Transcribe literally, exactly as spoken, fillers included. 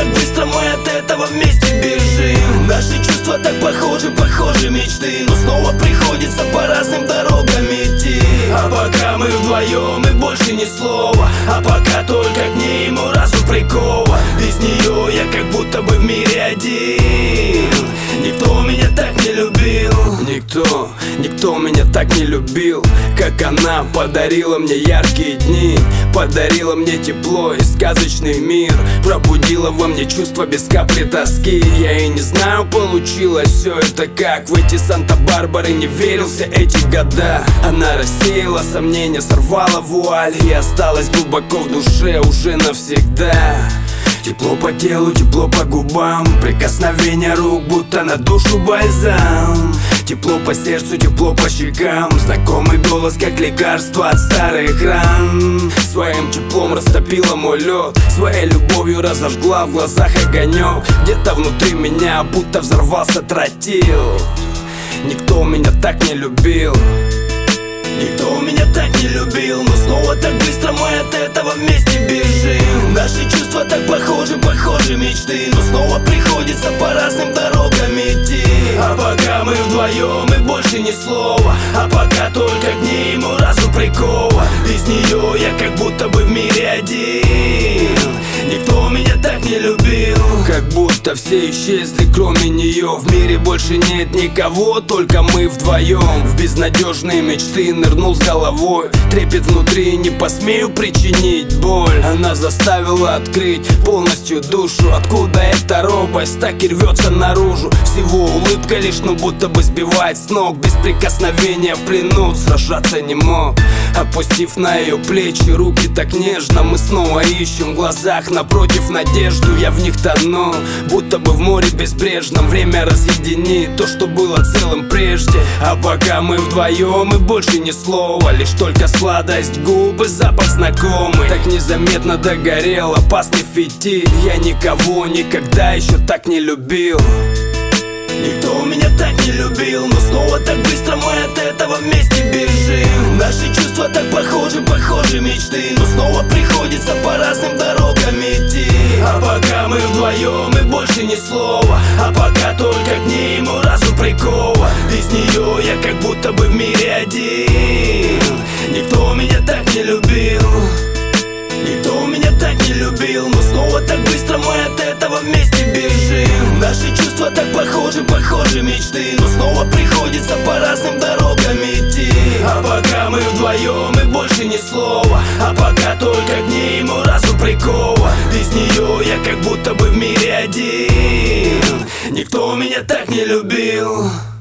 так быстро мы от этого вместе бежим. Наши чувства так похожи, похожи мечты, но снова приходится по разным дорогам идти. А пока мы вдвоем и больше ни слова, а пока только к ней ему разум прикован. Без нее я как будто бы в мире один. Никто меня так не любил. Никто, никто меня так не любил, как она. Подарила мне яркие дни, подарила мне тепло и сказочный мир, пробудила во мне чувства без капли тоски. Я и не знаю, получилось все это как. В эти Санта-Барбары не верился эти года. Она рассеяла сомнения, сорвала вуаль и осталась глубоко в душе уже навсегда. Тепло по телу, тепло по губам, прикосновение рук, будто на душу бальзам. Тепло по сердцу, тепло по щекам, знакомый голос, как лекарство от старых ран. Своим теплом растопила мой лед, своей любовью разожгла в глазах огонек. Где-то внутри меня будто взорвался тротил. Никто меня так не любил. Никто меня так не любил, но снова так быстро мы от этого вместе бежим. Наши чувства так похожи, похожи мечты, но снова приходится по разным дорогам идти. А пока мы вдвоем и больше ни слова, а пока только к ней ему разум прикован. Без нее я как будто бы в мире один. Никто меня так не любил. Как будто все исчезли, кроме нее. В мире больше нет никого, только мы вдвоем. В безнадежные мечты нырнул с головой. Трепет внутри, не посмею причинить боль. Она заставила открыть полностью душу. Откуда эта робость так и рвется наружу? Всего улыбка лишь, но будто бы сбивает с ног. Без прикосновения в плену сражаться не мог. Опустив на ее плечи руки так нежно, мы снова ищем в глазах напротив надежду. Я в них тону, будто бы в море безбрежном. Время разъединит то, что было целым прежде. А пока мы вдвоем и больше ни слова, лишь только сладость губ и запах знакомый. Так незаметно догорел опасный фитиль. Я никого никогда еще так не любил. Никто меня так не любил, но снова так быстро мы от этого вместе бежим. Наши чувства так похожи, похожи мечты, но снова приходится по разным дорогам идти. А пока мы вдвоем и больше ни слова, а пока только к ней ему разум прикован. Без нее я как будто бы в мире один. Никто меня так не любил. Никто меня так не любил, но снова так быстро мы от этого вместе бежим. Наши чувства так похожи, похожи мечты, но снова приходится по разным дорогам идти. А пока мы вдвоем и больше ни слова, а пока только к ней ему разум прикован. Без нее я как будто бы в мире один. Никто меня так не любил.